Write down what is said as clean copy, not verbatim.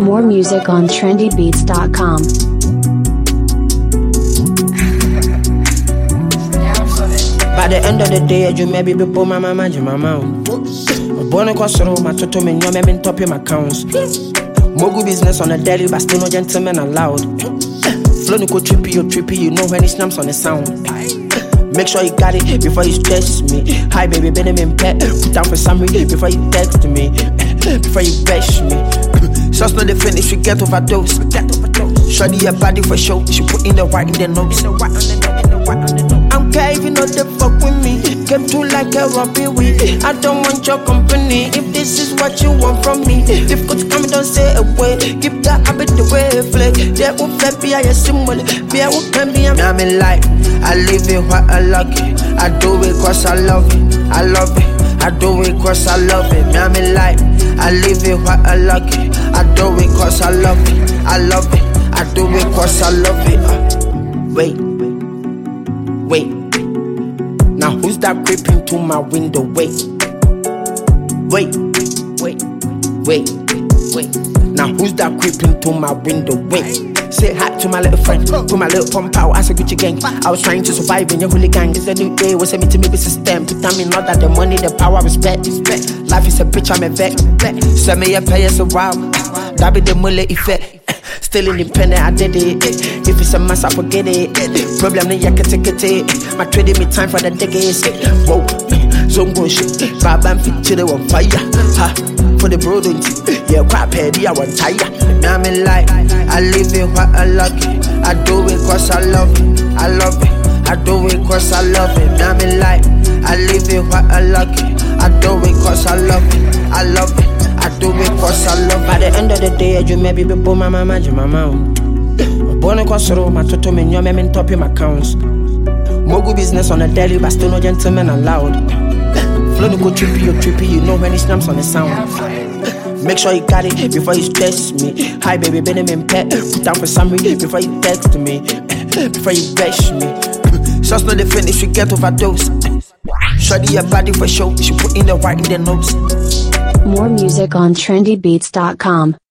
More music on trendybeats.com. By the end of the day, you may be before my mama, you mama. Born across the road, my toto me, you may top in my accounts. Mogu business on the daily, but still no gentleman allowed. Flow no go trippy, you know when it snaps on the sound. Make sure you got it before you stress me. Hi baby, Benjamin Pet, put down for summary before you text me, before you bash me. Sauce not the finish, we get overdose. Shawty your body for show, she put in the white in the notes. I'm care if you know the fuck with me. Came through like a robbie weed. I don't want your company if this is what you want from me. If good come, don't say a word. Keep that habit the way it flick. There will be a symbol. Be a what can be a man in life. I live it what I like it. I do it cause I love it. I love it. I do it cause I love it. Man in life. I live it what I like it. I do it cause I love it. I love it. I do it cause I love it. Wait. Now who's that creeping to my window? Wait. Now who's that creeping to my window? Wait. Say hi to my little friend, to my little pump out, I said Gucci gang. I was trying to survive in your hooligan. It's a new day, what's me to me with system. Put time in order, the money, the power, respect. Life is a bitch, I'm a vet. Send me a pay, it's a wow. That be the mullet effect. Still independent, I did it. If it's a mess, I forget it. Problem, then you can take it. My trading me time for the decades. Whoa, so I'm going shit. Bab and fit to the one fire. Ha, for the bro, don't you? Yeah, quite petty, I want tire. Now I'm in life, I live it what I like it. I do it cause I love it. I love it. I do it cause I love it. Now I'm in life, I live it what I like it. I do it cause I love it. I love it. I do it cause I love it. By the end of the day, you may be before my mama, you mama. Born across the road, my toto me, you may top in my accounts. Mogu business on the daily, but still no gentleman allowed. Flow no go trippy, you know when it snaps on the sound. Make sure you got it before you stress me. Hi baby, Benjamin Pet, put down for summary before you text me, before you bash me. Sauce not the finish, we get overdose. Shawty your body for show, she put in the white in the notes. More music on trendybeats.com.